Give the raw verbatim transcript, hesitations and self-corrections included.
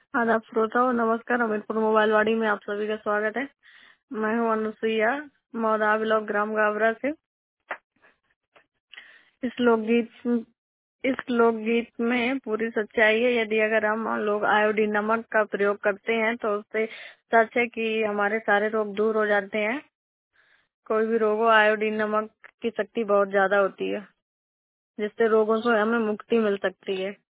आदाब श्रोताओं, नमस्कार। हमीरपुर मोबाइल वाड़ी में आप सभी का स्वागत है। मैं हूं अनुसुईया, मौदा ब्लॉक ग्राम गावरा से। इस लोकगीत इस लोकगीत में पूरी सच्चाई है। यदि अगर हम लोग आयोडीन नमक का प्रयोग करते हैं तो उससे सच है कि हमारे सारे रोग दूर हो जाते हैं। कोई भी रोग हो, आयोडीन नमक की शक्ति बहुत ज्यादा होती है, जिससे रोगों से हमें मुक्ति मिल सकती है।